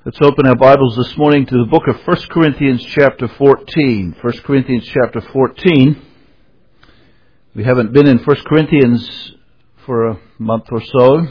Let's open our Bibles this morning to the book of 1 Corinthians chapter 14. 1 Corinthians chapter 14. We haven't been in 1 Corinthians for a month or so.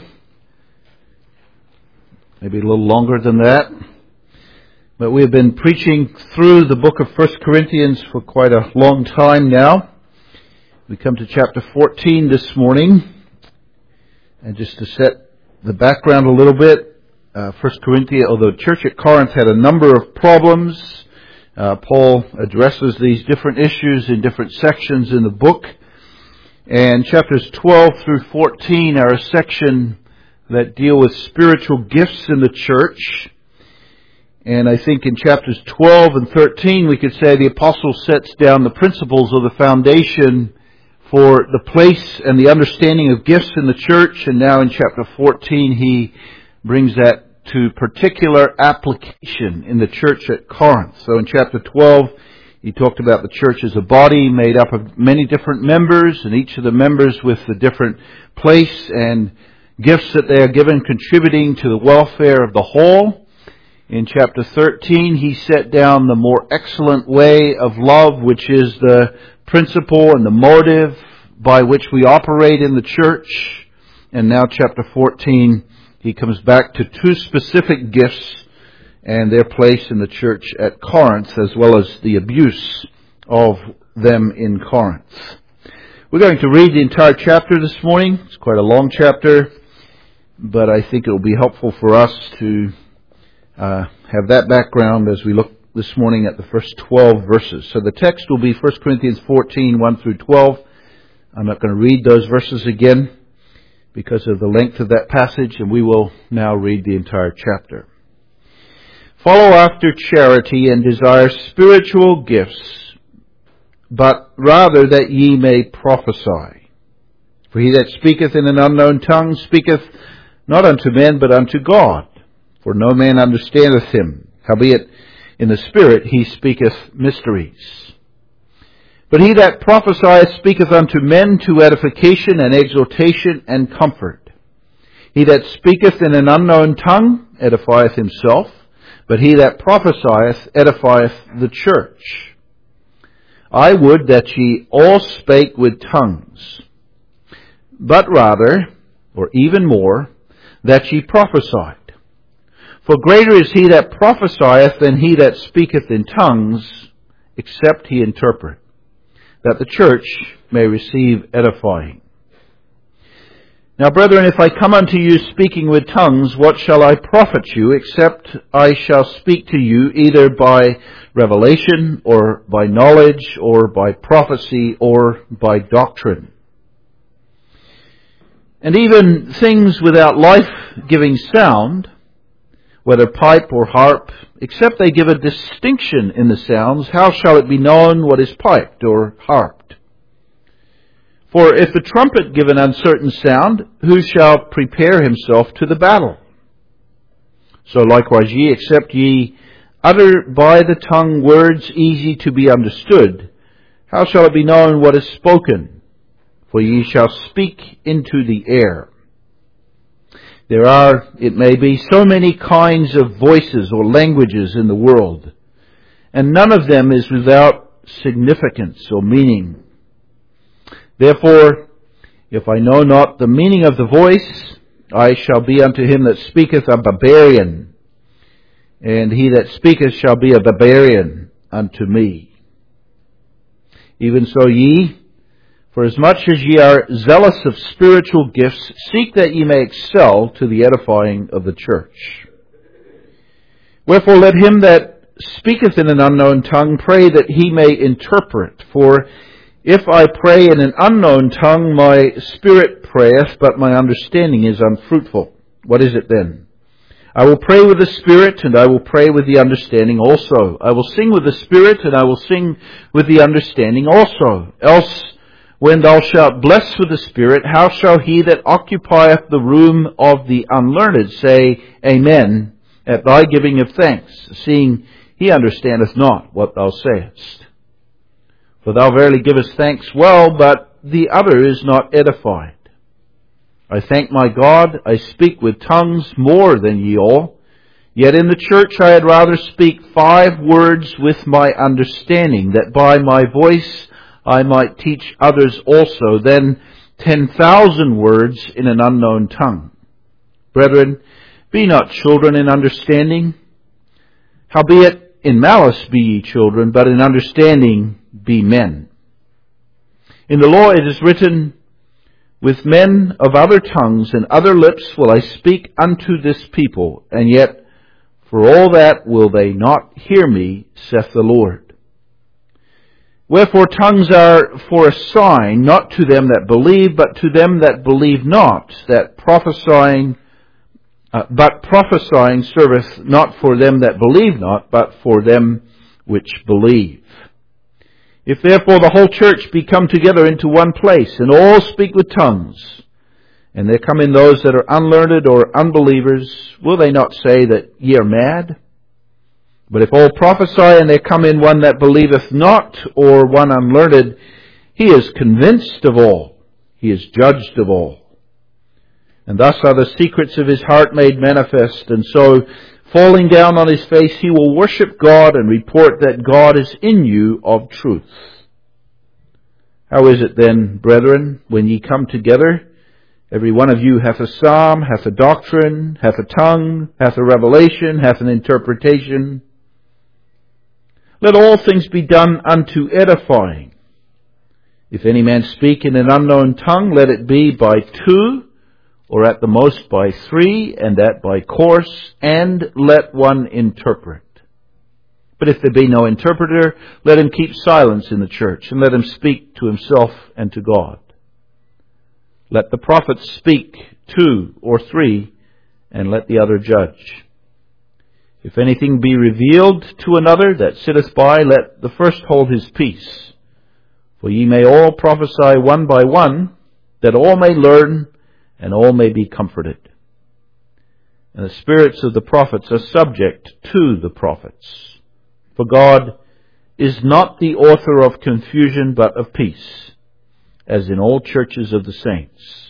Maybe a little longer than that. But we have been preaching through the book of 1 Corinthians for quite a long time now. We come to chapter 14 this morning. And just to set the background a little bit, 1 Corinthians, although the church at Corinth had a number of problems, Paul addresses these different issues in different sections in the book. And chapters 12 through 14 are a section that deal with spiritual gifts in the church. And I think in chapters 12 and 13 we could say the apostle sets down the principles of the foundation for the place and the understanding of gifts in the church. And now in chapter 14 he brings that to particular application in the church at Corinth. So in chapter 12, he talked about the church as a body made up of many different members, and each of the members with the different place and gifts that they are given contributing to the welfare of the whole. In chapter 13, he set down the more excellent way of love, which is the principle and the motive by which we operate in the church. And now chapter 14, he comes back to two specific gifts and their place in the church at Corinth, as well as the abuse of them in Corinth. We're going to read the entire chapter this morning. It's quite a long chapter, but I think it will be helpful for us to have that background as we look this morning at the first 12 verses. So the text will be 1 Corinthians 14, 1 through 12. I'm not going to read those verses again because of the length of that passage, and we will now read the entire chapter. Follow after charity and desire spiritual gifts, but rather that ye may prophesy. For he that speaketh in an unknown tongue speaketh not unto men, but unto God. For no man understandeth him. Howbeit in the Spirit he speaketh mysteries. But he that prophesieth speaketh unto men to edification and exhortation and comfort. He that speaketh in an unknown tongue edifieth himself, but he that prophesieth edifieth the church. I would that ye all spake with tongues, but rather, or even more, that ye prophesied. For greater is he that prophesieth than he that speaketh in tongues, except he interpret, that the church may receive edifying. Now, brethren, if I come unto you speaking with tongues, what shall I profit you, except I shall speak to you either by revelation, or by knowledge, or by prophecy, or by doctrine? And even things without life-giving sound, whether pipe or harp, except they give a distinction in the sounds, how shall it be known what is piped or harped? For if the trumpet give an uncertain sound, who shall prepare himself to the battle? So likewise ye, except ye utter by the tongue words easy to be understood, how shall it be known what is spoken? For ye shall speak into the air. There are, it may be, so many kinds of voices or languages in the world, and none of them is without significance or meaning. Therefore, if I know not the meaning of the voice, I shall be unto him that speaketh a barbarian, and he that speaketh shall be a barbarian unto me. Even so ye, for as much as ye are zealous of spiritual gifts, seek that ye may excel to the edifying of the church. Wherefore let him that speaketh in an unknown tongue pray that he may interpret. For if I pray in an unknown tongue, my spirit prayeth, but my understanding is unfruitful. What is it then? I will pray with the spirit, and I will pray with the understanding also. I will sing with the spirit, and I will sing with the understanding also. Else, when thou shalt bless with the Spirit, how shall he that occupieth the room of the unlearned say, Amen, at thy giving of thanks, seeing he understandeth not what thou sayest? For thou verily givest thanks well, but the other is not edified. I thank my God, I speak with tongues more than ye all, Yet in the church I had rather speak 5 words with my understanding, that by my voice I might teach others also, than 10,000 words in an unknown tongue. Brethren, be not children in understanding. Howbeit in malice be ye children, but in understanding be men. In the law it is written, with men of other tongues and other lips will I speak unto this people, and yet for all that will they not hear me, saith the Lord. Wherefore tongues are for a sign, not to them that believe, but to them that believe not, that prophesying serveth not for them that believe not, but for them which believe. If therefore the whole church be come together into one place, and all speak with tongues, and there come in those that are unlearned or unbelievers, will they not say that ye are mad? But if all prophesy, and there come in one that believeth not, or one unlearned, he is convinced of all, he is judged of all. And thus are the secrets of his heart made manifest, and so, falling down on his face, he will worship God and report that God is in you of truth. How is it then, brethren, when ye come together, every one of you hath a psalm, hath a doctrine, hath a tongue, hath a revelation, hath an interpretation? Let all things be done unto edifying. If any man speak in an unknown tongue, let it be by 2, or at the most by 3, and that by course, and let one interpret. But if there be no interpreter, let him keep silence in the church, and let him speak to himself and to God. Let the prophets speak 2 or 3, and let the other judge. If anything be revealed to another that sitteth by, let the first hold his peace. For ye may all prophesy one by one, that all may learn, and all may be comforted. And the spirits of the prophets are subject to the prophets. For God is not the author of confusion, but of peace, as in all churches of the saints.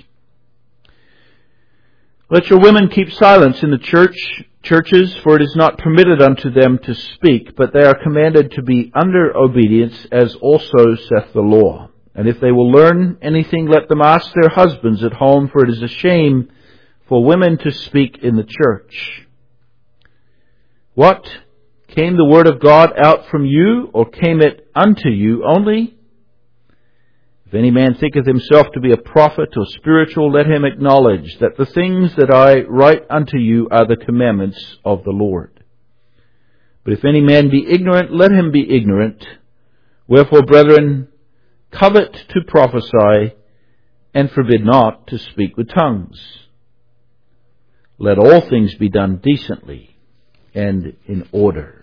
Let your women keep silence in the churches, for it is not permitted unto them to speak, but they are commanded to be under obedience, as also saith the law. And if they will learn anything, let them ask their husbands at home, for it is a shame for women to speak in the church. What? Came the word of God out from you, or came it unto you only? If any man thinketh himself to be a prophet or spiritual, let him acknowledge that the things that I write unto you are the commandments of the Lord. But if any man be ignorant, let him be ignorant. Wherefore, brethren, covet to prophesy, and forbid not to speak with tongues. Let all things be done decently and in order.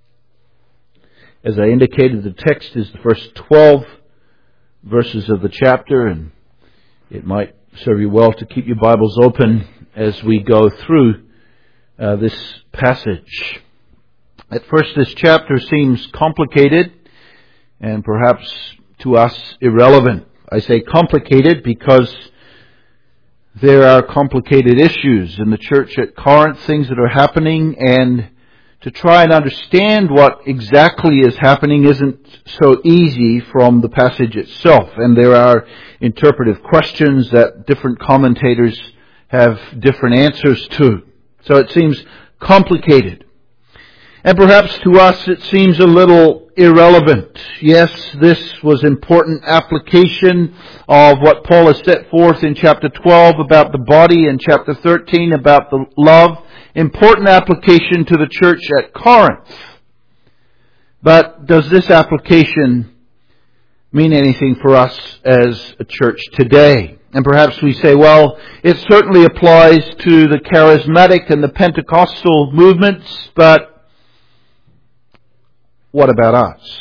As I indicated, the text is the first 12 verses of the chapter, and it might serve you well to keep your Bibles open as we go through this passage. At first, this chapter seems complicated and perhaps to us irrelevant. I say complicated because there are complicated issues in the church at Corinth, things that are happening, and to try and understand what exactly is happening isn't so easy from the passage itself. And there are interpretive questions that different commentators have different answers to. So it seems complicated. And perhaps to us it seems a little irrelevant. Yes, this was important application of what Paul has set forth in chapter 12 about the body and chapter 13 about the love. Important application to the church at Corinth. But does this application mean anything for us as a church today? And perhaps we say, well, it certainly applies to the charismatic and the Pentecostal movements, but what about us?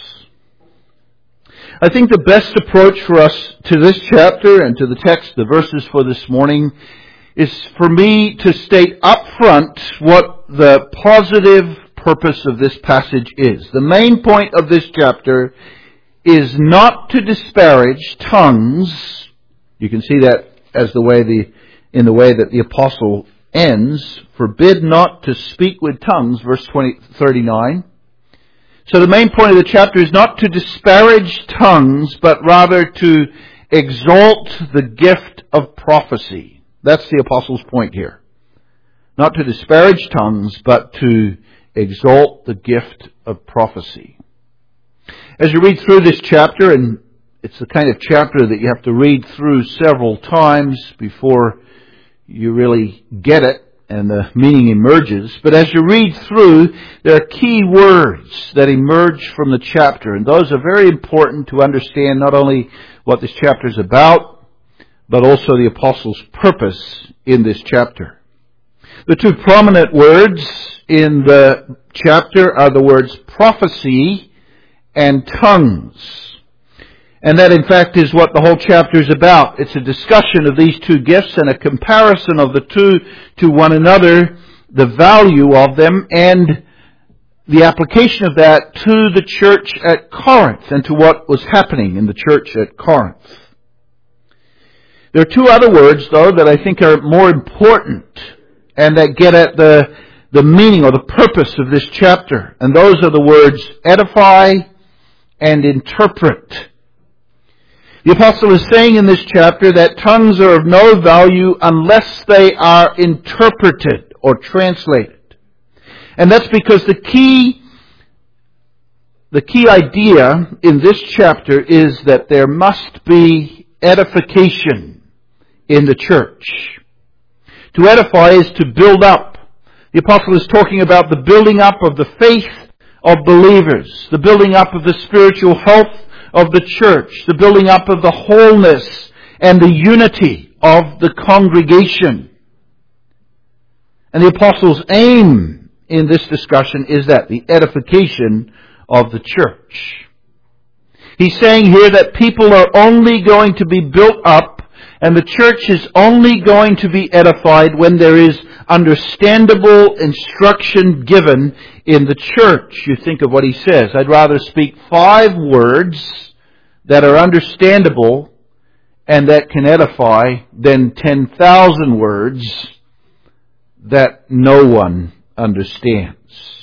I think the best approach for us to this chapter and to the text, the verses for this morning, is for me to state up front what the positive purpose of this passage is. The main point of this chapter is not to disparage tongues. You can see that as in the way that the apostle ends, forbid not to speak with tongues, verse 39. So the main point of the chapter is not to disparage tongues, but rather to exalt the gift of prophecy. That's the apostle's point here. Not to disparage tongues, but to exalt the gift of prophecy. As you read through this chapter, and it's the kind of chapter that you have to read through several times before you really get it and the meaning emerges. But as you read through, there are key words that emerge from the chapter. And those are very important to understand not only what this chapter is about, but also the apostle's purpose in this chapter. The two prominent words in the chapter are the words prophecy and tongues. And that, in fact, is what the whole chapter is about. It's a discussion of these two gifts and a comparison of the two to one another, the value of them, and the application of that to the church at Corinth and to what was happening in the church at Corinth. There are two other words, though, that I think are more important and that get at the meaning or the purpose of this chapter. And those are the words edify and interpret. The apostle is saying in this chapter that tongues are of no value unless they are interpreted or translated. And that's because the key idea in this chapter is that there must be edification in the church. To edify is to build up. The apostle is talking about the building up of the faith of believers, the building up of the spiritual health of the church, the building up of the wholeness and the unity of the congregation. And the apostle's aim in this discussion is that, the edification of the church. He's saying here that people are only going to be built up and the church is only going to be edified when there is understandable instruction given in the church. You think of what he says. I'd rather speak 5 words that are understandable and that can edify than 10,000 words that no one understands.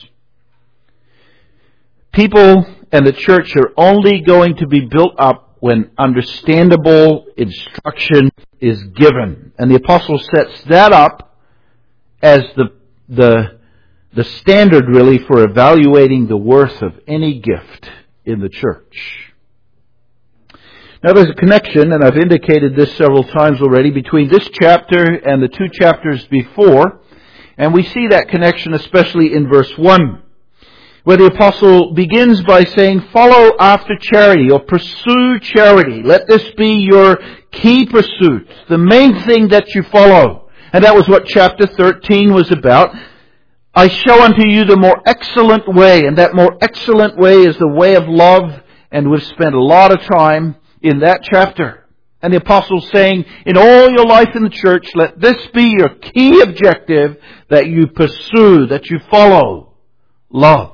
People and the church are only going to be built up when understandable instruction is given. And the apostle sets that up as the standard really for evaluating the worth of any gift in the church. Now there's a connection, and I've indicated this several times already, between this chapter and the 2 chapters before. And we see that connection especially in verse 1. Where the apostle begins by saying, follow after charity or pursue charity. Let this be your key pursuit, the main thing that you follow. And that was what chapter 13 was about. I show unto you the more excellent way, and that more excellent way is the way of love, and we've spent a lot of time in that chapter. And the apostle's saying, in all your life in the church, let this be your key objective, that you pursue, that you follow love.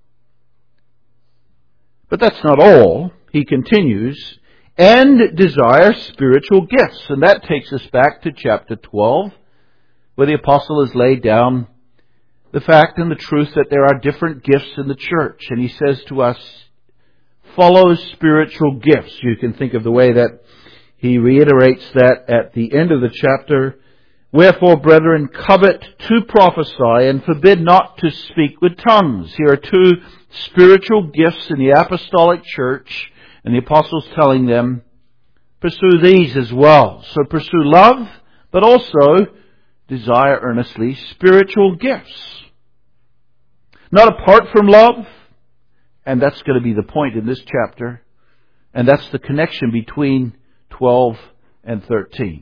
But that's not all. He continues, and desire spiritual gifts. And that takes us back to chapter 12, where the apostle has laid down the fact and the truth that there are different gifts in the church. And he says to us, follow spiritual gifts. You can think of the way that he reiterates that at the end of the chapter. Wherefore, brethren, covet to prophesy, and forbid not to speak with tongues. Here are 2 spiritual gifts in the apostolic church, and the apostle's telling them, pursue these as well. So pursue love, but also desire earnestly spiritual gifts. Not apart from love, and that's going to be the point in this chapter, and that's the connection between 12 and 13.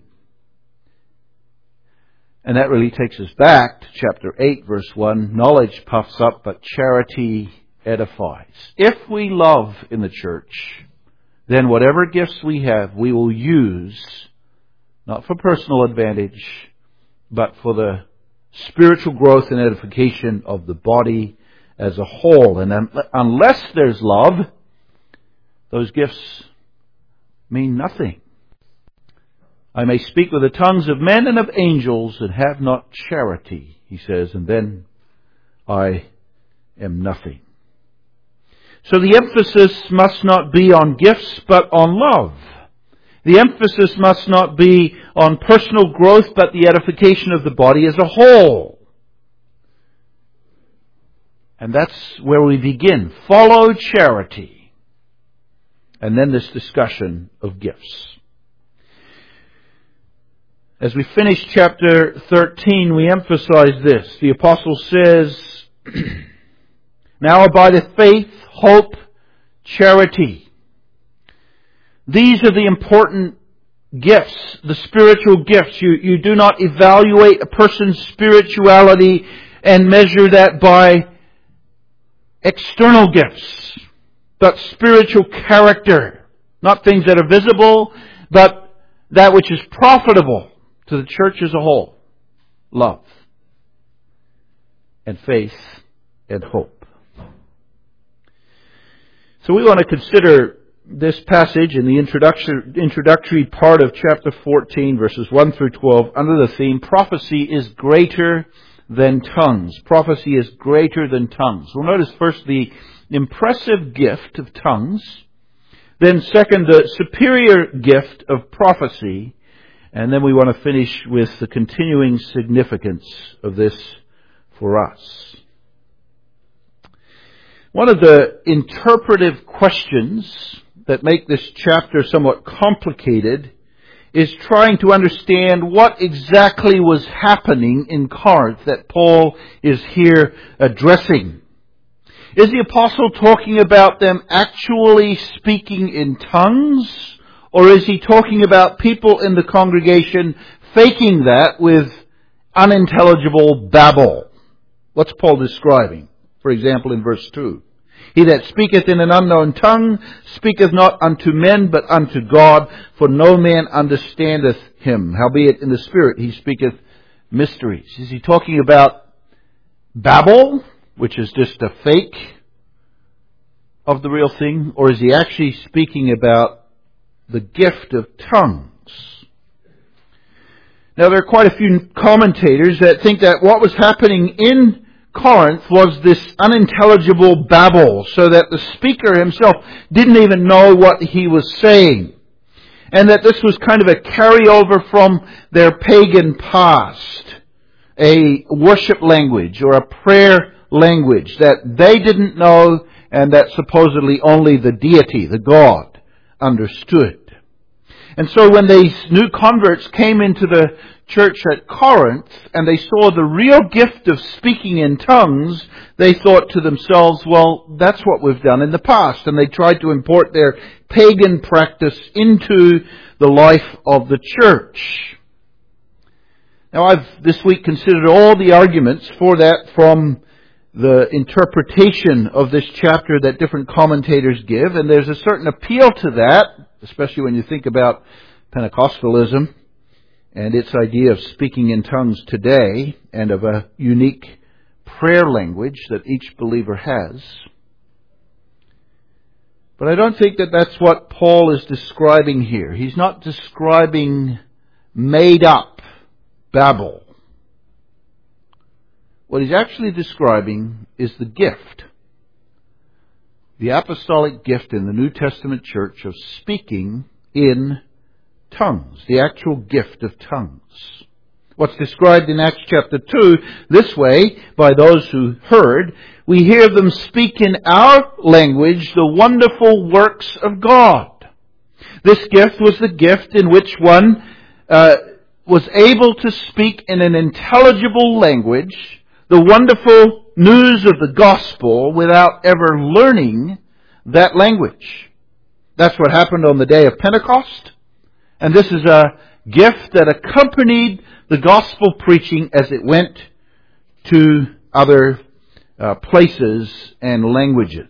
And that really takes us back to chapter 8, verse 1. Knowledge puffs up, but charity edifies. If we love in the church, then whatever gifts we have, we will use, not for personal advantage, but for the spiritual growth and edification of the body as a whole. And unless there's love, those gifts mean nothing. I may speak with the tongues of men and of angels and have not charity, he says, and then I am nothing. So the emphasis must not be on gifts, but on love. The emphasis must not be on personal growth, but the edification of the body as a whole. And that's where we begin. Follow charity. And then this discussion of gifts. As we finish chapter 13, we emphasize this. The apostle says, now abideth faith, hope, charity. These are the important gifts, the spiritual gifts. You do not evaluate a person's spirituality and measure that by external gifts, but spiritual character. Not things that are visible, but that which is profitable to the church as a whole. Love and faith and hope. So we want to consider this passage in the introductory part of chapter 14, verses 1 through 12, under the theme, Prophecy is greater than tongues. Prophecy is greater than tongues. We'll notice first the impressive gift of tongues, then second, the superior gift of prophecy, and then we want to finish with the continuing significance of this for us. One of the interpretive questions that make this chapter somewhat complicated is trying to understand what exactly was happening in Corinth that Paul is here addressing. Is the apostle talking about them actually speaking in tongues? Or is he talking about people in the congregation faking that with unintelligible babble? What's Paul describing? For example, in verse 2. He that speaketh in an unknown tongue speaketh not unto men, but unto God, for no man understandeth him. Howbeit in the Spirit he speaketh mysteries. Is he talking about babble, which is just a fake of the real thing? Or is he actually speaking about the gift of tongues? Now there are quite a few commentators that think that what was happening in Corinth was this unintelligible babble, so that the speaker himself didn't even know what he was saying. And that this was kind of a carryover from their pagan past. A worship language or a prayer language that they didn't know and that supposedly only the deity, the God, understood. And so when these new converts came into the church at Corinth and they saw the real gift of speaking in tongues, they thought to themselves, well, that's what we've done in the past. And they tried to import their pagan practice into the life of the church. Now I've this week considered all the arguments for that from the interpretation of this chapter that different commentators give, and there's a certain appeal to that, especially when you think about Pentecostalism and its idea of speaking in tongues today and of a unique prayer language that each believer has. But I don't think that that's what Paul is describing here. He's not describing made up babble. What he's actually describing is the gift, the apostolic gift in the New Testament church of speaking in tongues, the actual gift of tongues. What's described in Acts chapter 2 this way, by those who heard, we hear them speak in our language the wonderful works of God. This gift was the gift in which one was able to speak in an intelligible language the wonderful news of the gospel without ever learning that language. That's what happened on the day of Pentecost. And this is a gift that accompanied the gospel preaching as it went to other places and languages.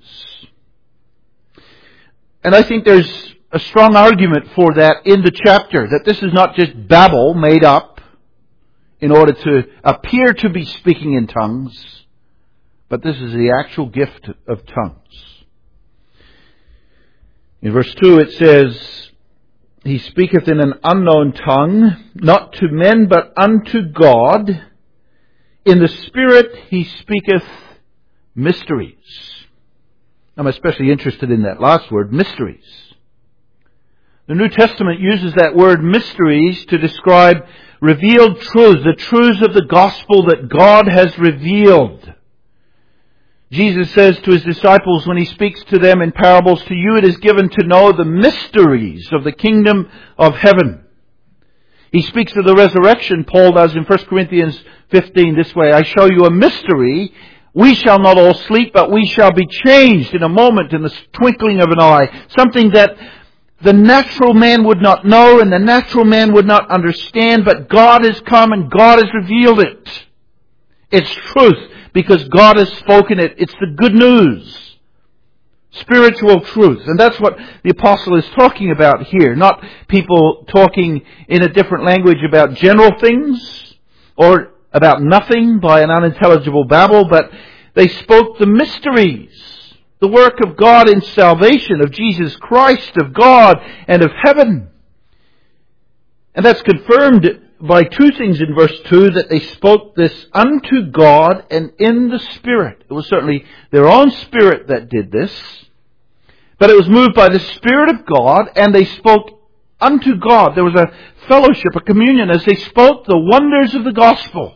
And I think there's a strong argument for that in the chapter, that this is not just babble made up in order to appear to be speaking in tongues, but this is the actual gift of tongues. In verse 2 it says, he speaketh in an unknown tongue, not to men, but unto God. In the Spirit he speaketh mysteries. I'm especially interested in that last word, mysteries. The New Testament uses that word mysteries to describe revealed truths, the truths of the gospel that God has revealed. Jesus says to his disciples when he speaks to them in parables, to you it is given to know the mysteries of the kingdom of heaven. He speaks of the resurrection, Paul does in 1 Corinthians 15 this way, I show you a mystery. We shall not all sleep, but we shall be changed in a moment, in the twinkling of an eye. Something that the natural man would not know and the natural man would not understand, but God has come and God has revealed it. It's truth because God has spoken it. It's the good news. Spiritual truth. And that's what the apostle is talking about here. Not people talking in a different language about general things or about nothing by an unintelligible babble, but they spoke the mysteries. The work of God in salvation, of Jesus Christ, of God, and of heaven. And that's confirmed by two things in verse 2, that they spoke this unto God and in the Spirit. It was certainly their own spirit that did this, but it was moved by the Spirit of God, and they spoke unto God. There was a fellowship, a communion, as they spoke the wonders of the gospel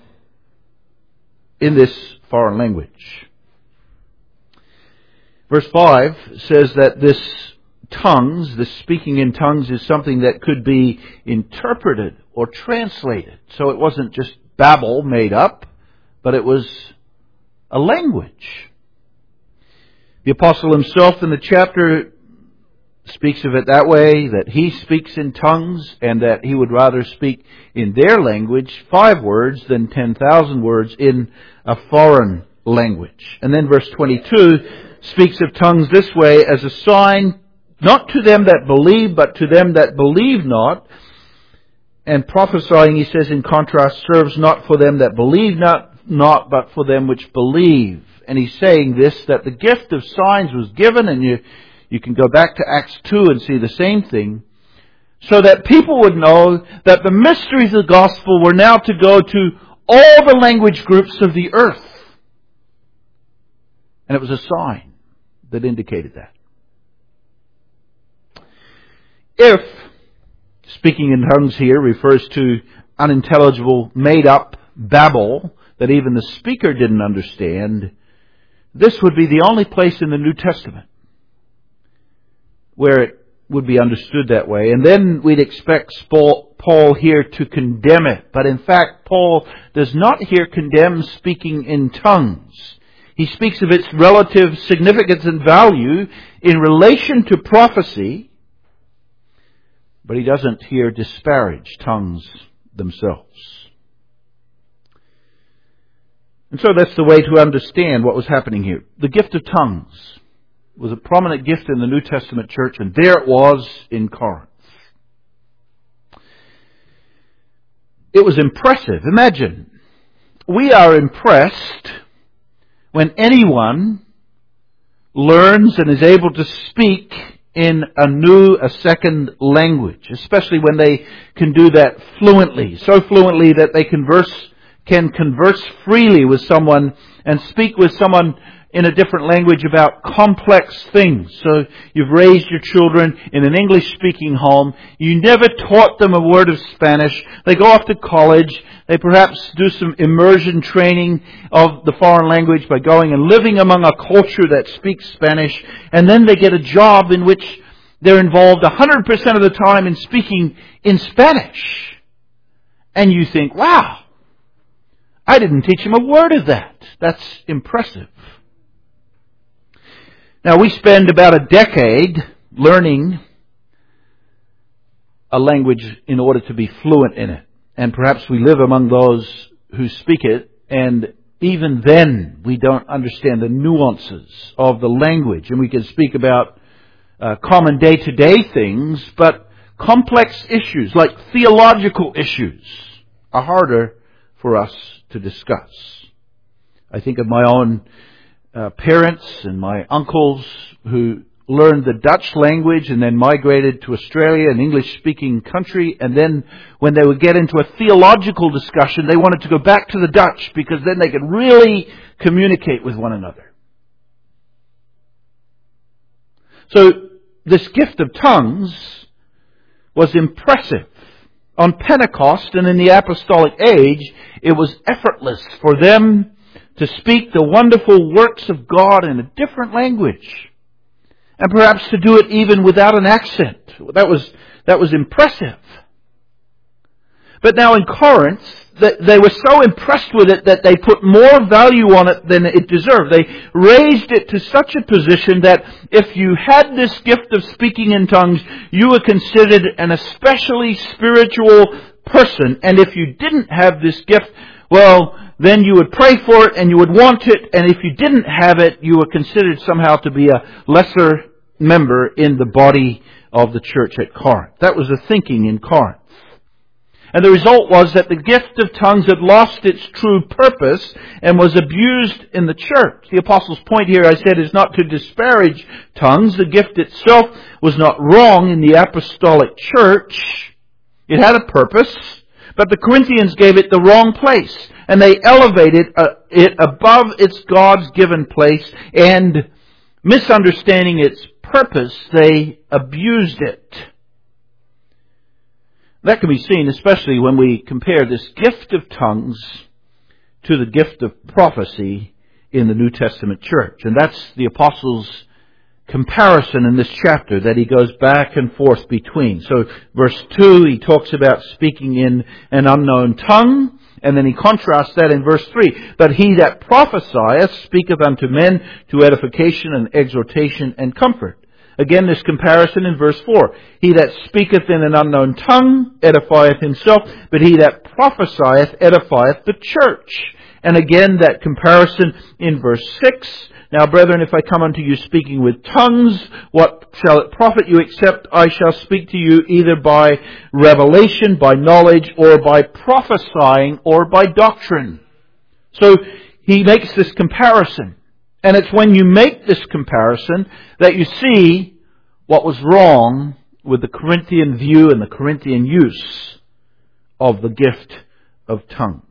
in this foreign language. Verse 5 says that this speaking in tongues is something that could be interpreted or translated. So it wasn't just babble made up, but it was a language. The apostle himself in the chapter speaks of it that way, that he speaks in tongues and that he would rather speak in their language 5 words than 10,000 words in a foreign language. And then verse 22 speaks of tongues this way, as a sign not to them that believe, but to them that believe not. And prophesying, he says in contrast, serves not for them that believe not, but for them which believe. And he's saying this, that the gift of signs was given, and you can go back to Acts 2 and see the same thing, so that people would know that the mysteries of the gospel were now to go to all the language groups of the earth. And it was a sign that indicated that. If speaking in tongues here refers to unintelligible, made-up babble that even the speaker didn't understand, this would be the only place in the New Testament where it would be understood that way. And then we'd expect Paul here to condemn it. But in fact, Paul does not here condemn speaking in tongues. He speaks of its relative significance and value in relation to prophecy, but he doesn't here disparage tongues themselves. And so that's the way to understand what was happening here. The gift of tongues was a prominent gift in the New Testament church, and there it was in Corinth. It was impressive. Imagine, we are impressed when anyone learns and is able to speak in a second language, especially when they can do that fluently, so fluently that they can converse freely with someone and speak with someone in a different language about complex things. So you've raised your children in an English-speaking home. You never taught them a word of Spanish. They go off to college. They perhaps do some immersion training of the foreign language by going and living among a culture that speaks Spanish. And then they get a job in which they're involved 100% of the time in speaking in Spanish. And you think, wow, I didn't teach them a word of that. That's impressive. Now, we spend about a decade learning a language in order to be fluent in it. And perhaps we live among those who speak it, and even then we don't understand the nuances of the language. And we can speak about common day-to-day things, but complex issues like theological issues are harder for us to discuss. I think of my own parents and my uncles who learned the Dutch language and then migrated to Australia, an English-speaking country. And then when they would get into a theological discussion, they wanted to go back to the Dutch because then they could really communicate with one another. So this gift of tongues was impressive. On Pentecost and in the apostolic age, it was effortless for them to speak the wonderful works of God in a different language. And perhaps to do it even without an accent. That was impressive. But now in Corinth, they were so impressed with it that they put more value on it than it deserved. They raised it to such a position that if you had this gift of speaking in tongues, you were considered an especially spiritual person. And if you didn't have this gift, well, then you would pray for it and you would want it. And if you didn't have it, you were considered somehow to be a lesser member in the body of the church at Corinth. That was the thinking in Corinth. And the result was that the gift of tongues had lost its true purpose and was abused in the church. The apostle's point here, I said, is not to disparage tongues. The gift itself was not wrong in the apostolic church. It had a purpose, but the Corinthians gave it the wrong place. And they elevated it above its God's given place, and misunderstanding its purpose, they abused it. That can be seen especially when we compare this gift of tongues to the gift of prophecy in the New Testament church. And that's the apostle's comparison in this chapter that he goes back and forth between. So verse 2, he talks about speaking in an unknown tongue. And then he contrasts that in verse 3. But he that prophesieth speaketh unto men to edification and exhortation and comfort. Again, this comparison in verse 4. He that speaketh in an unknown tongue edifieth himself, but he that prophesieth edifieth the church. And again, that comparison in verse 6. Now, brethren, if I come unto you speaking with tongues, what shall it profit you, except I shall speak to you either by revelation, by knowledge, or by prophesying, or by doctrine? So, he makes this comparison. And it's when you make this comparison that you see what was wrong with the Corinthian view and the Corinthian use of the gift of tongues.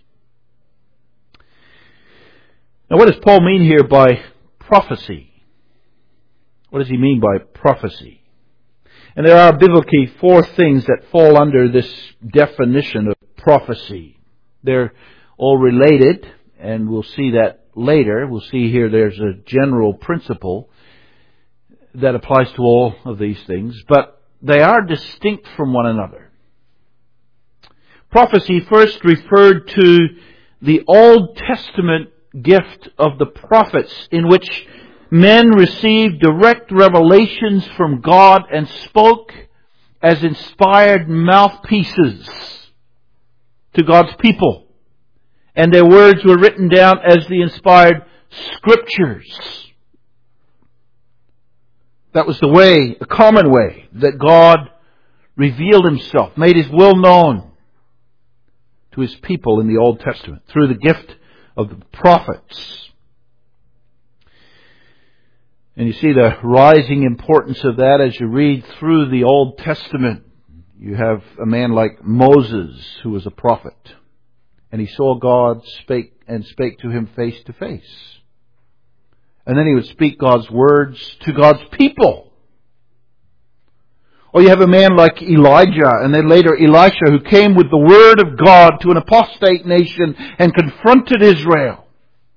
Now, what does Paul mean here by prophecy? What does he mean by prophecy? And there are biblically 4 things that fall under this definition of prophecy. They're all related, and we'll see that later. We'll see here there's a general principle that applies to all of these things, but they are distinct from one another. Prophecy first referred to the Old Testament gift of the prophets, in which men received direct revelations from God and spoke as inspired mouthpieces to God's people. And their words were written down as the inspired Scriptures. That was the way, the common way, that God revealed Himself, made His will known to His people in the Old Testament, through the gift of the prophets. And you see the rising importance of that as you read through the Old Testament. You have a man like Moses, who was a prophet. And he saw God spake to him face to face. And then he would speak God's words to God's people. Or you have a man like Elijah, and then later Elisha, who came with the word of God to an apostate nation and confronted Israel.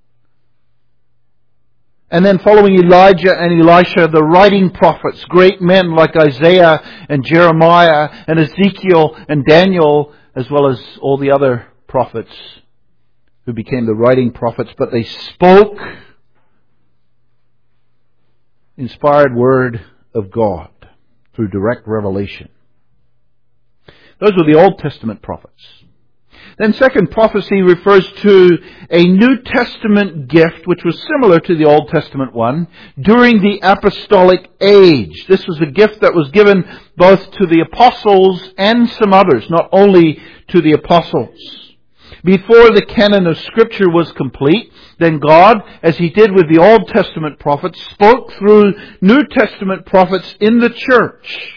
And then following Elijah and Elisha, the writing prophets, great men like Isaiah and Jeremiah and Ezekiel and Daniel, as well as all the other prophets who became the writing prophets, but they spoke inspired word of God through direct revelation. Those were the Old Testament prophets. Then second, prophecy refers to a New Testament gift which was similar to the Old Testament one during the apostolic age. This was a gift that was given both to the apostles and some others, not only to the apostles. Before the canon of Scripture was complete, then God, as He did with the Old Testament prophets, spoke through New Testament prophets in the church.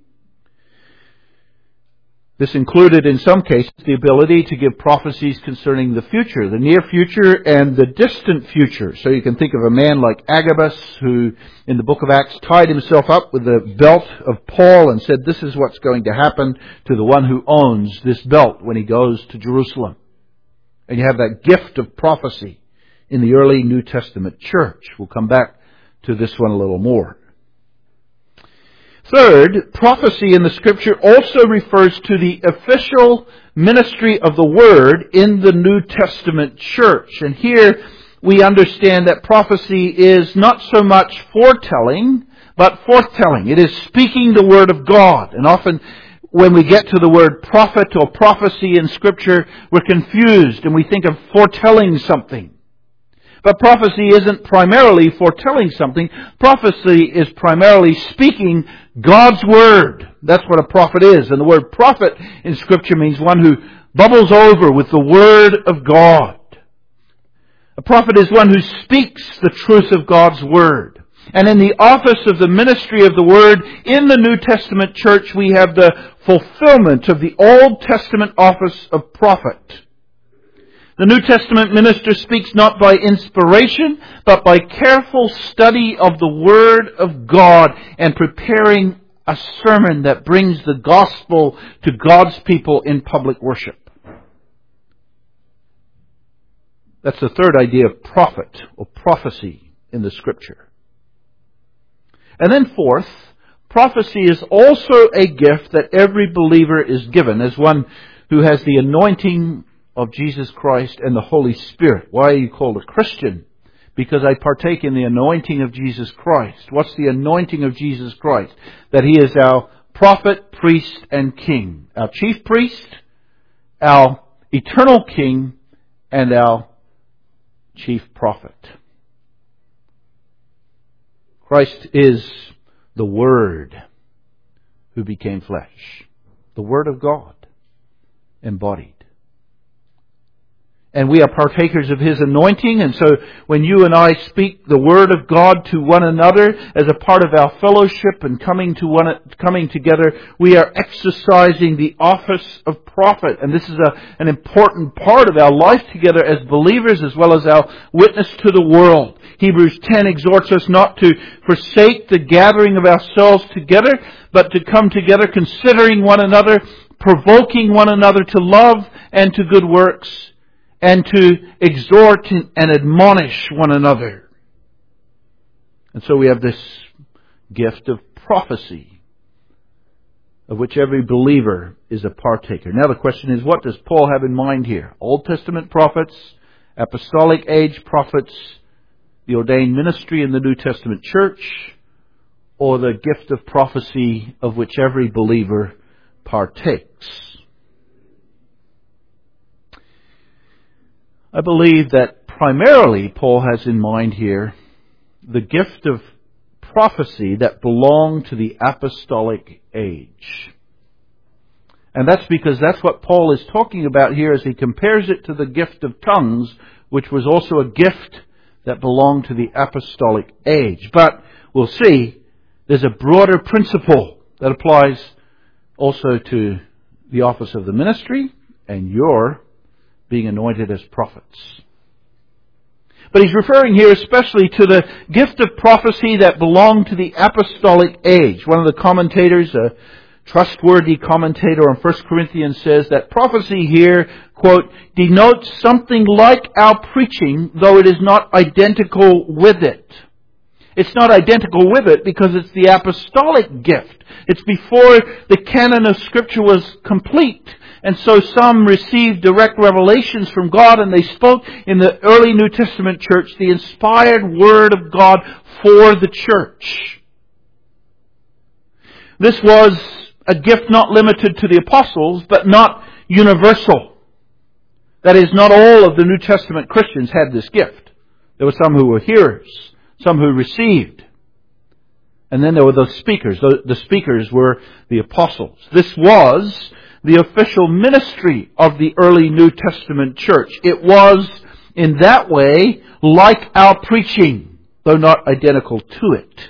This included, in some cases, the ability to give prophecies concerning the future, the near future and the distant future. So you can think of a man like Agabus, who in the book of Acts tied himself up with the belt of Paul and said, this is what's going to happen to the one who owns this belt when he goes to Jerusalem. And you have that gift of prophecy in the early New Testament church. We'll come back to this one a little more. Third, prophecy in the Scripture also refers to the official ministry of the Word in the New Testament church. And here we understand that prophecy is not so much foretelling, but forthtelling. It is speaking the Word of God. And often when we get to the word prophet or prophecy in Scripture, we're confused and we think of foretelling something. But prophecy isn't primarily foretelling something. Prophecy is primarily speaking God's Word. That's what a prophet is. And the word prophet in Scripture means one who bubbles over with the Word of God. A prophet is one who speaks the truth of God's Word. And in the office of the ministry of the Word in the New Testament church, we have the fulfillment of the Old Testament office of prophet. The New Testament minister speaks not by inspiration, but by careful study of the Word of God and preparing a sermon that brings the gospel to God's people in public worship. That's the third idea of prophet or prophecy in the Scripture. And then fourth, prophecy is also a gift that every believer is given as one who has the anointing of Jesus Christ and the Holy Spirit. Why are you called a Christian? Because I partake in the anointing of Jesus Christ. What's the anointing of Jesus Christ? That He is our prophet, priest, and king. Our chief priest, our eternal king, and our chief prophet. Christ is the Word who became flesh. The Word of God embodied. And we are partakers of His anointing. And so when you and I speak the Word of God to one another as a part of our fellowship and coming together, we are exercising the office of prophet. And this is an important part of our life together as believers as well as our witness to the world. Hebrews 10 exhorts us not to forsake the gathering of ourselves together, but to come together considering one another, provoking one another to love and to good works, and to exhort and admonish one another. And so we have this gift of prophecy, of which every believer is a partaker. Now the question is, what does Paul have in mind here? Old Testament prophets, apostolic age prophets, the ordained ministry in the New Testament church, or the gift of prophecy of which every believer partakes? I believe that primarily Paul has in mind here the gift of prophecy that belonged to the apostolic age. And that's because that's what Paul is talking about here as he compares it to the gift of tongues, which was also a gift that belonged to the apostolic age. But we'll see there's a broader principle that applies also to the office of the ministry and your being anointed as prophets. But he's referring here especially to the gift of prophecy that belonged to the apostolic age. One of the commentators, a trustworthy commentator on 1 Corinthians, says that prophecy here, quote, denotes something like our preaching, though it is not identical with it. It's not identical with it because it's the apostolic gift. It's before the canon of Scripture was complete. And so some received direct revelations from God, and they spoke in the early New Testament church the inspired Word of God for the church. This was a gift not limited to the apostles, but not universal. That is, not all of the New Testament Christians had this gift. There were some who were hearers, some who received. And then there were the speakers. The speakers were the apostles. This was the official ministry of the early New Testament church. It was, in that way, like our preaching, though not identical to it.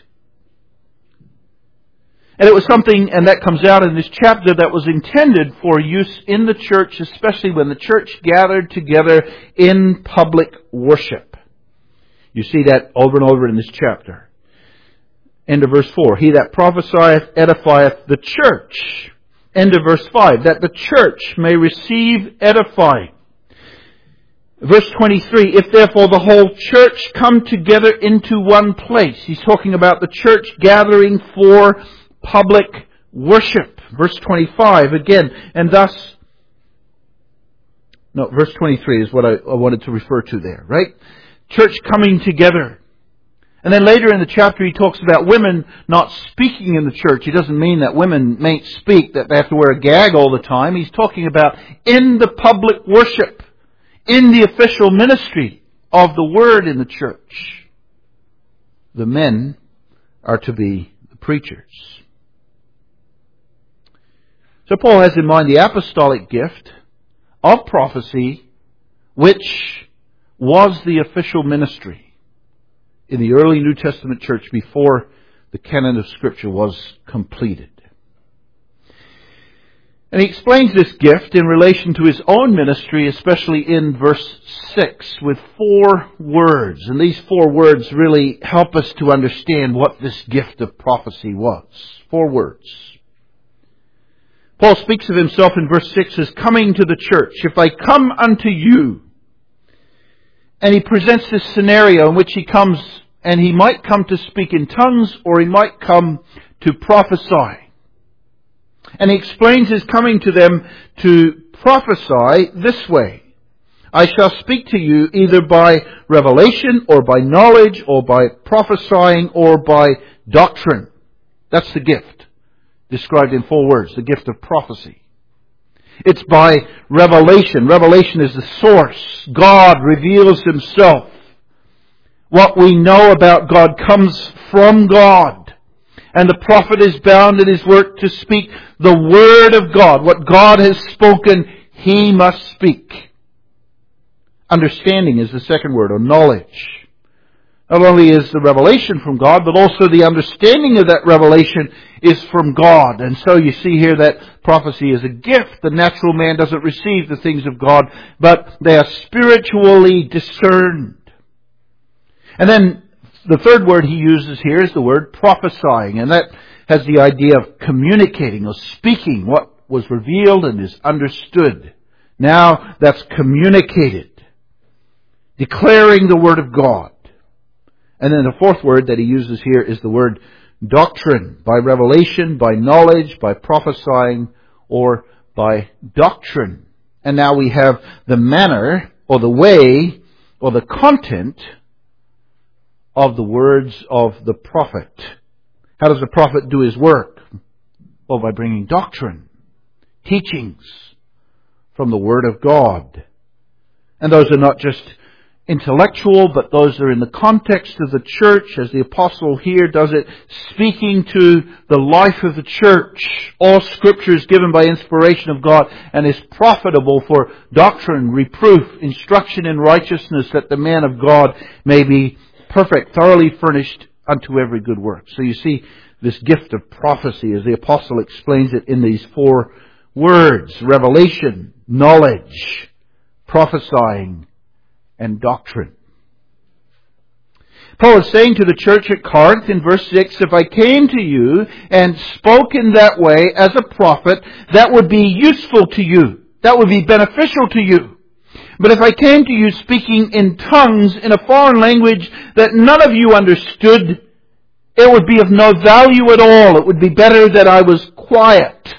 And it was something, and that comes out in this chapter, that was intended for use in the church, especially when the church gathered together in public worship. You see that over and over in this chapter. End of verse 4. He that prophesieth edifieth the church. End of verse 5. That the church may receive edifying. Verse 23. If therefore the whole church come together into one place. He's talking about the church gathering for public worship. Verse 25 again. And thus... No, verse 23 is what I wanted to refer to there, right? Church coming together. And then later in the chapter he talks about women not speaking in the church. He doesn't mean that women mayn't speak, that they have to wear a gag all the time. He's talking about in the public worship, in the official ministry of the Word in the church. The men are to be the preachers. So Paul has in mind the apostolic gift of prophecy, which was the official ministry in the early New Testament church before the canon of Scripture was completed. And he explains this gift in relation to his own ministry, especially in verse 6, with 4 words. And these 4 words really help us to understand what this gift of prophecy was. 4 words. Paul speaks of himself in verse 6 as coming to the church. If I come unto you. And he presents this scenario in which he comes, and he might come to speak in tongues, or he might come to prophesy. And he explains his coming to them to prophesy this way. I shall speak to you either by revelation, or by knowledge, or by prophesying, or by doctrine. That's the gift, described in 4 words, the gift of prophecy. It's by revelation. Revelation is the source. God reveals Himself. What we know about God comes from God. And the prophet is bound in his work to speak the Word of God. What God has spoken, he must speak. Understanding is the second word, or knowledge. Not only is the revelation from God, but also the understanding of that revelation is from God. And so you see here that prophecy is a gift. The natural man doesn't receive the things of God, but they are spiritually discerned. And then the third word he uses here is the word prophesying. And that has the idea of communicating or speaking what was revealed and is understood. Now that's communicated. Declaring the Word of God. And then the fourth word that he uses here is the word doctrine. By revelation, by knowledge, by prophesying, or by doctrine. And now we have the manner, or the way, or the content of the words of the prophet. How does the prophet do his work? Well, by bringing doctrine, teachings from the Word of God. And those are not just intellectual, but those are in the context of the church, as the apostle here does it, speaking to the life of the church. All Scripture is given by inspiration of God and is profitable for doctrine, reproof, instruction in righteousness, that the man of God may be perfect, thoroughly furnished unto every good work. So you see this gift of prophecy, as the apostle explains it in these 4 words: revelation, knowledge, prophesying, and doctrine. Paul is saying to the church at Corinth in verse 6, if I came to you and spoke in that way as a prophet, that would be useful to you. That would be beneficial to you. But if I came to you speaking in tongues in a foreign language that none of you understood, it would be of no value at all. It would be better that I was quiet.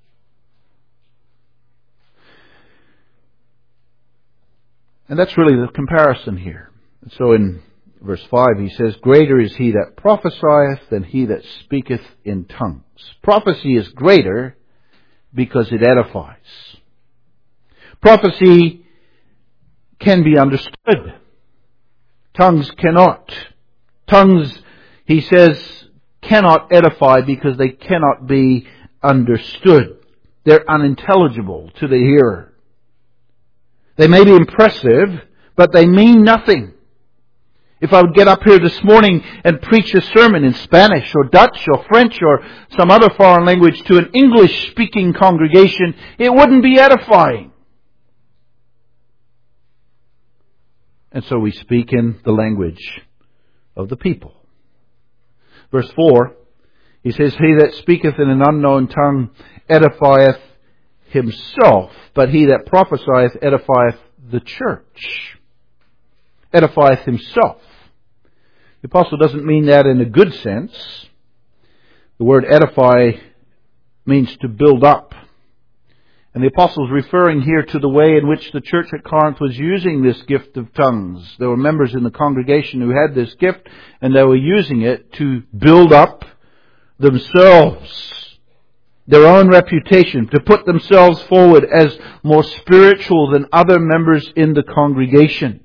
And that's really the comparison here. So in verse 5 he says, greater is he that prophesieth than he that speaketh in tongues. Prophecy is greater because it edifies. Prophecy can be understood. Tongues cannot. Tongues, he says, cannot edify because they cannot be understood. They're unintelligible to the hearer. They may be impressive, but they mean nothing. If I would get up here this morning and preach a sermon in Spanish or Dutch or French or some other foreign language to an English-speaking congregation, it wouldn't be edifying. And so we speak in the language of the people. Verse 4, he says, "He that speaketh in an unknown tongue edifieth himself, but he that prophesieth edifieth the church." Edifieth himself. The apostle doesn't mean that in a good sense. The word edify means to build up. And the apostle is referring here to the way in which the church at Corinth was using this gift of tongues. There were members in the congregation who had this gift, and they were using it to build up themselves, their own reputation, to put themselves forward as more spiritual than other members in the congregation.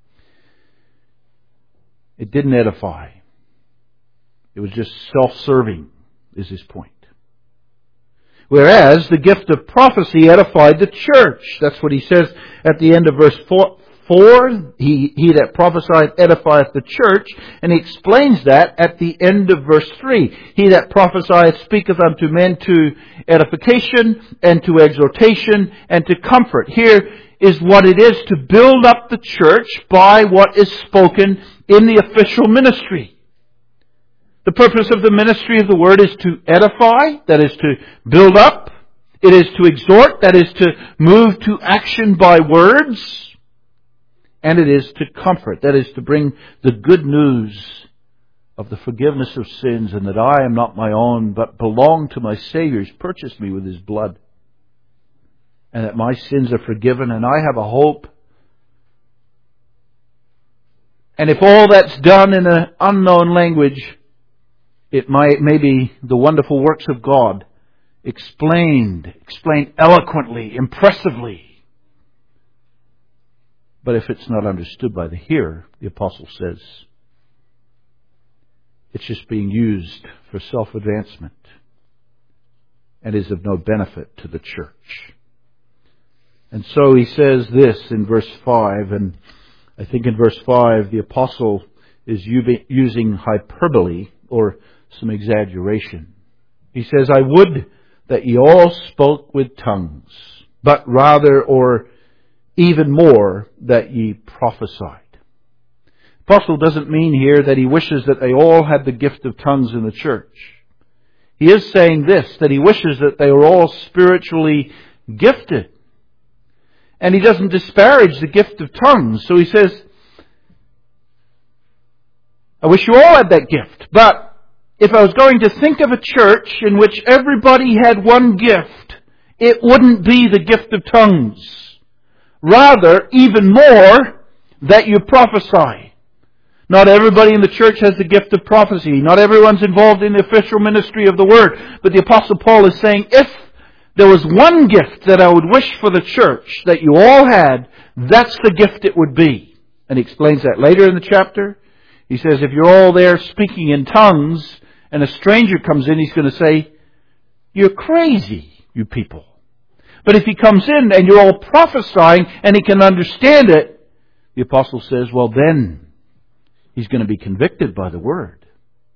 It didn't edify. It was just self-serving, is his point. Whereas the gift of prophecy edified the church. That's what he says at the end of verse 4. He that prophesieth edifieth the church. And he explains that at the end of verse 3. He that prophesieth speaketh unto men to edification and to exhortation and to comfort. Here is what it is to build up the church by what is spoken in the official ministry. The purpose of the ministry of the Word is to edify, that is to build up. It is to exhort, that is to move to action by words. And it is to comfort, that is to bring the good news of the forgiveness of sins and that I am not my own, but belong to my Savior who's purchased me with His blood. And that my sins are forgiven and I have a hope. And if all that's done in an unknown language, it may be the wonderful works of God explained eloquently, impressively. But if it's not understood by the hearer, the apostle says, it's just being used for self-advancement and is of no benefit to the church. And so he says this in verse 5, and I think in verse 5 the apostle is using hyperbole or some exaggeration. He says, "I would that ye all spoke with tongues, but rather, or even more, that ye prophesied." The apostle doesn't mean here that he wishes that they all had the gift of tongues in the church. He is saying this, that he wishes that they were all spiritually gifted. And he doesn't disparage the gift of tongues. So he says, I wish you all had that gift. But if I was going to think of a church in which everybody had one gift, it wouldn't be the gift of tongues. Rather, even more, that you prophesy. Not everybody in the church has the gift of prophecy. Not everyone's involved in the official ministry of the Word. But the Apostle Paul is saying, if there was one gift that I would wish for the church that you all had, that's the gift it would be. And he explains that later in the chapter. He says, if you're all there speaking in tongues and a stranger comes in, he's going to say, "You're crazy, you people." But if he comes in and you're all prophesying and he can understand it, the apostle says, well then, he's going to be convicted by the Word.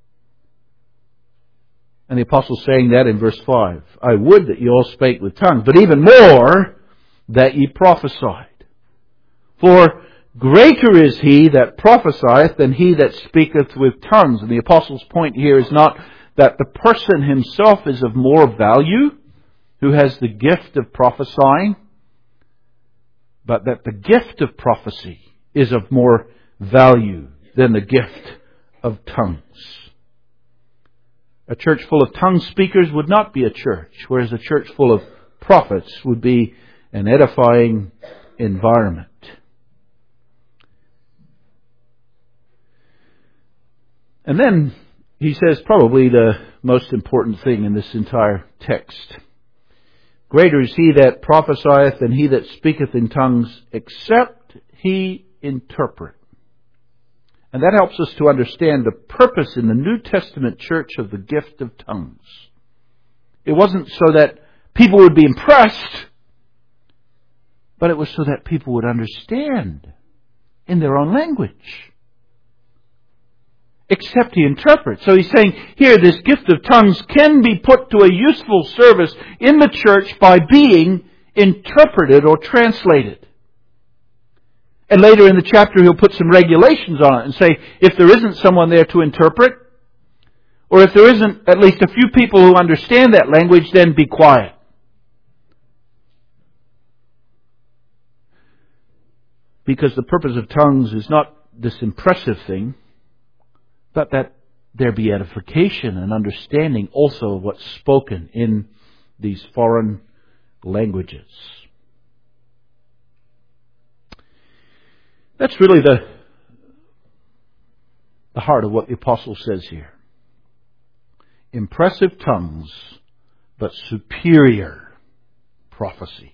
And the apostle's saying that in verse 5. I would that ye all spake with tongues, but even more that ye prophesied. For greater is he that prophesieth than he that speaketh with tongues. And the apostle's point here is not that the person himself is of more value, who has the gift of prophesying, but that the gift of prophecy is of more value than the gift of tongues. A church full of tongue speakers would not be a church, whereas a church full of prophets would be an edifying environment. And then he says probably the most important thing in this entire text. Greater is he that prophesieth than he that speaketh in tongues, except he interpret. And that helps us to understand the purpose in the New Testament church of the gift of tongues. It wasn't so that people would be impressed, but it was so that people would understand in their own language. Except he interprets. So he's saying here, this gift of tongues can be put to a useful service in the church by being interpreted or translated. And later in the chapter he'll put some regulations on it and say, if there isn't someone there to interpret, or if there isn't at least a few people who understand that language, then be quiet. Because the purpose of tongues is not this impressive thing, but that there be edification and understanding also of what's spoken in these foreign languages. That's really the heart of what the apostle says here. Impressive tongues, but superior prophecy.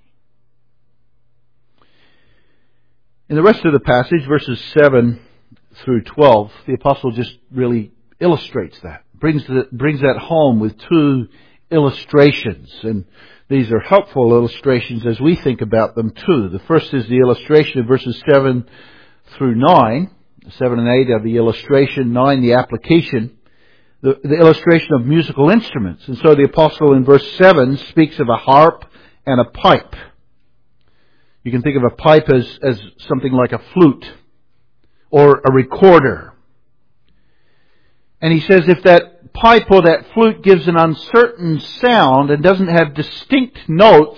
In the rest of the passage, verses 7 through 12, the apostle just really illustrates that. Brings that home with two illustrations. And these are helpful illustrations as we think about them too. The first is the illustration of verses 7 through 9. 7 and 8 are the illustration, 9 the application. The illustration of musical instruments. And so the apostle in verse 7 speaks of a harp and a pipe. You can think of a pipe as something like a flute or a recorder. And he says if that pipe or that flute gives an uncertain sound and doesn't have distinct notes,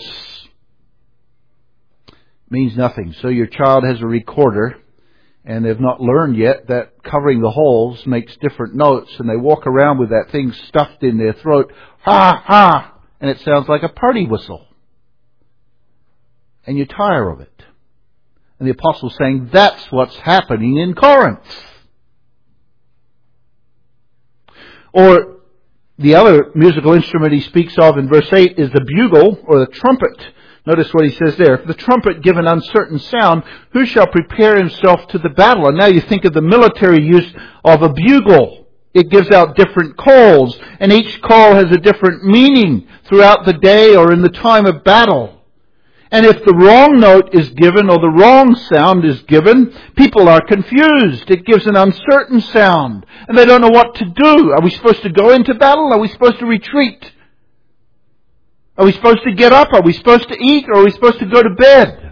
it means nothing. So your child has a recorder and they've not learned yet that covering the holes makes different notes, and they walk around with that thing stuffed in their throat, ha, ha, and it sounds like a party whistle. And you tire of it. And the apostle's saying that's what's happening in Corinth. Or the other musical instrument he speaks of in verse 8 is the bugle or the trumpet. Notice what he says there. If the trumpet give an uncertain sound, who shall prepare himself to the battle? And now you think of the military use of a bugle. It gives out different calls, and each call has a different meaning throughout the day or in the time of battle. And if the wrong note is given or the wrong sound is given, people are confused. It gives an uncertain sound, and they don't know what to do. Are we supposed to go into battle? Are we supposed to retreat? Are we supposed to get up? Are we supposed to eat? Or are we supposed to go to bed?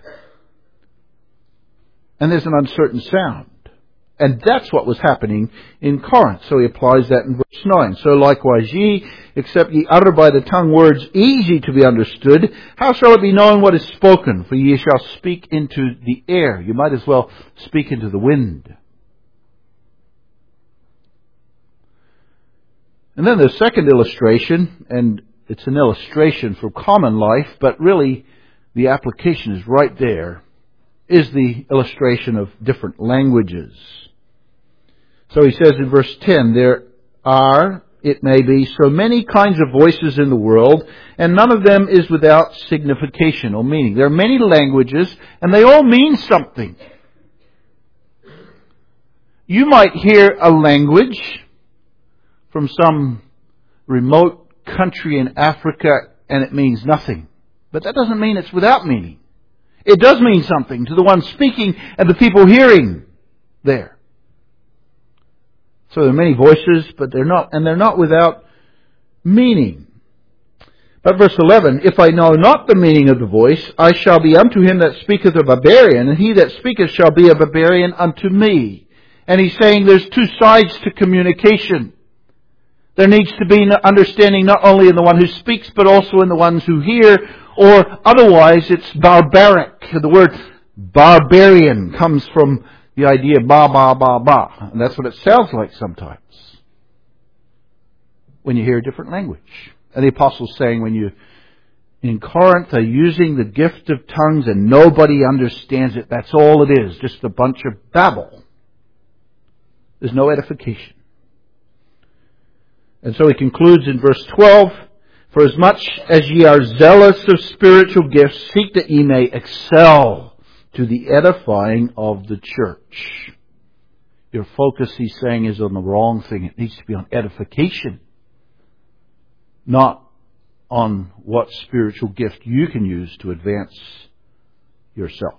And there's an uncertain sound. And that's what was happening in Corinth. So he applies that in verse 9. So likewise ye, except ye utter by the tongue words easy to be understood, how shall it be known what is spoken? For ye shall speak into the air. You might as well speak into the wind. And then the second illustration, and it's an illustration for common life, but really the application is right there, is the illustration of different languages. So he says in verse 10, there are, it may be, so many kinds of voices in the world, and none of them is without signification or meaning. There are many languages, and they all mean something. You might hear a language from some remote country in Africa, and it means nothing. But that doesn't mean it's without meaning. It does mean something to the one speaking and the people hearing there. So there are many voices, but they're not without meaning. But verse 11, if I know not the meaning of the voice, I shall be unto him that speaketh a barbarian, and he that speaketh shall be a barbarian unto me. And he's saying there's two sides to communication. There needs to be understanding not only in the one who speaks, but also in the ones who hear, or otherwise it's barbaric. The word barbarian comes from the idea ba, ba, ba, ba. And that's what it sounds like sometimes when you hear a different language. And the apostle's saying when you in Corinth are using the gift of tongues and nobody understands it, that's all it is, just a bunch of babble. There's no edification. And so he concludes in verse 12, for as much as ye are zealous of spiritual gifts, seek that ye may excel to the edifying of the church. Your focus, he's saying, is on the wrong thing. It needs to be on edification, not on what spiritual gift you can use to advance yourself.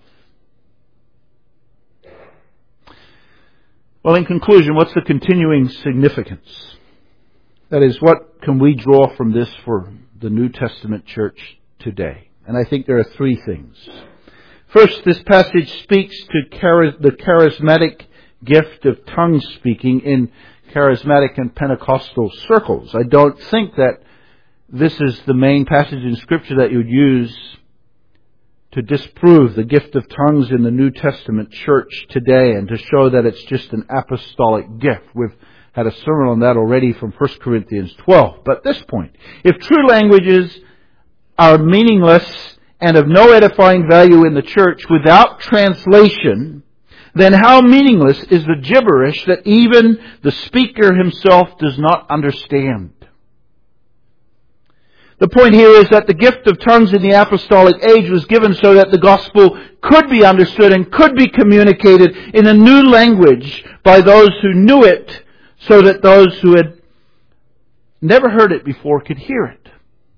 Well, in conclusion, what's the continuing significance? That is, what can we draw from this for the New Testament church today? And I think there are three things. First, this passage speaks to the charismatic gift of tongue speaking in charismatic and Pentecostal circles. I don't think that this is the main passage in Scripture that you would use to disprove the gift of tongues in the New Testament church today and to show that it's just an apostolic gift. We've had a sermon on that already from 1 Corinthians 12. But at this point, if true languages are meaningless and of no edifying value in the church without translation, then how meaningless is the gibberish that even the speaker himself does not understand? The point here is that the gift of tongues in the apostolic age was given so that the gospel could be understood and could be communicated in a new language by those who knew it, so that those who had never heard it before could hear it.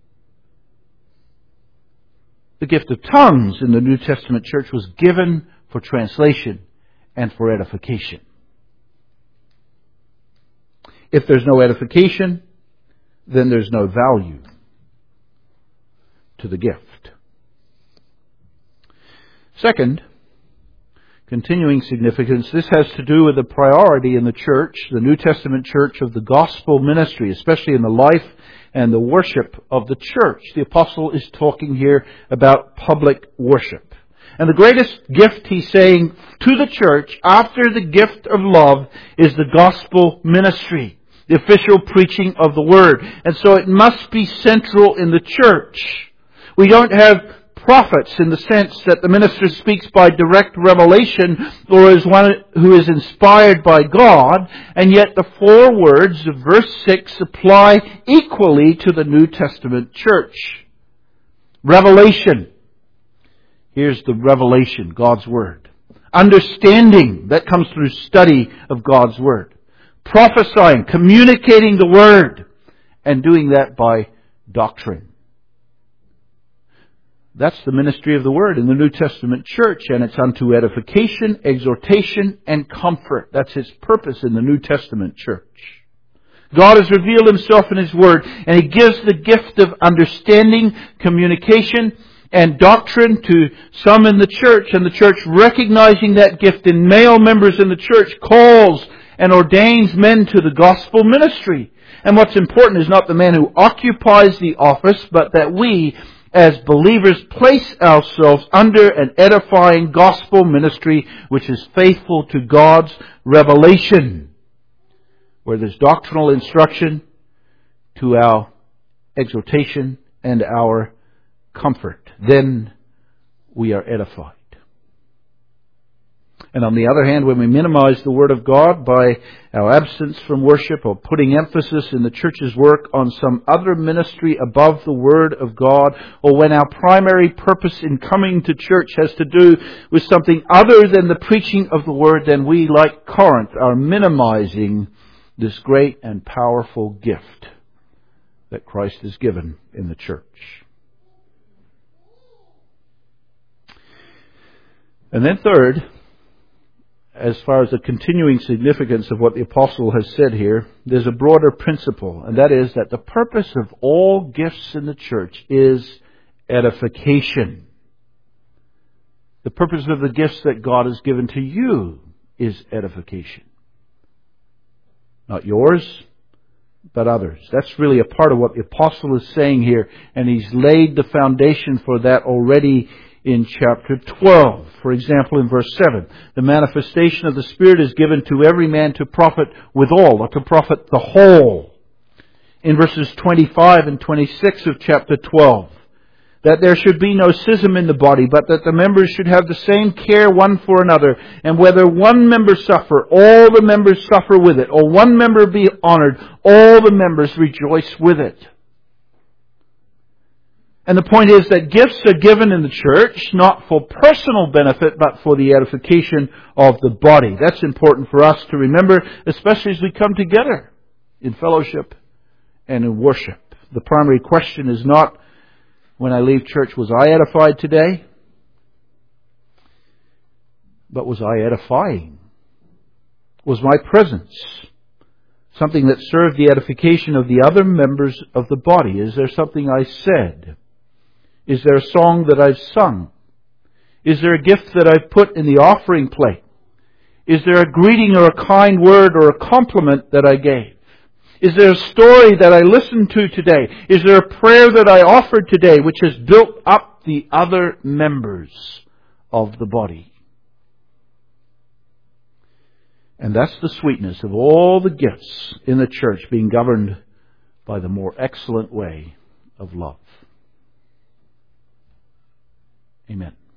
The gift of tongues in the New Testament church was given for translation and for edification. If there's no edification, then there's no value to the gift. Second, continuing significance, this has to do with the priority in the church, the New Testament church, of the gospel ministry, especially in the life and the worship of the church. The apostle is talking here about public worship. And the greatest gift, he's saying, to the church after the gift of love is the gospel ministry, the official preaching of the word. And so it must be central in the church. We don't have prophets in the sense that the minister speaks by direct revelation or as one who is inspired by God, and yet the four words of verse 6 apply equally to the New Testament church. Revelation. Here's the revelation, God's Word. Understanding, that comes through study of God's Word. Prophesying, communicating the Word, and doing that by doctrine. That's the ministry of the Word in the New Testament church, and it's unto edification, exhortation, and comfort. That's its purpose in the New Testament church. God has revealed Himself in His Word, and He gives the gift of understanding, communication, and doctrine to some in the church, and the church, recognizing that gift in male members in the church, calls and ordains men to the gospel ministry. And what's important is not the man who occupies the office, but that we, as believers, place ourselves under an edifying gospel ministry which is faithful to God's revelation, where there's doctrinal instruction to our exhortation and our comfort. Then we are edified. And on the other hand, when we minimize the Word of God by our absence from worship or putting emphasis in the church's work on some other ministry above the Word of God, or when our primary purpose in coming to church has to do with something other than the preaching of the Word, then we, like Corinth, are minimizing this great and powerful gift that Christ has given in the church. And then third, as far as the continuing significance of what the apostle has said here, there's a broader principle, and that is that the purpose of all gifts in the church is edification. The purpose of the gifts that God has given to you is edification. Not yours, but others. That's really a part of what the apostle is saying here, and he's laid the foundation for that already in chapter 12. For example, in verse 7, the manifestation of the Spirit is given to every man to profit withal, or to profit the whole. In verses 25 and 26 of chapter 12, that there should be no schism in the body, but that the members should have the same care one for another. And whether one member suffer, all the members suffer with it. Or one member be honored, all the members rejoice with it. And the point is that gifts are given in the church, not for personal benefit, but for the edification of the body. That's important for us to remember, especially as we come together in fellowship and in worship. The primary question is not, when I leave church, was I edified today? But was I edifying? Was my presence something that served the edification of the other members of the body? Is there something I said? Is there a song that I've sung? Is there a gift that I've put in the offering plate? Is there a greeting or a kind word or a compliment that I gave? Is there a story that I listened to today? Is there a prayer that I offered today which has built up the other members of the body? And that's the sweetness of all the gifts in the church being governed by the more excellent way of love. Amen.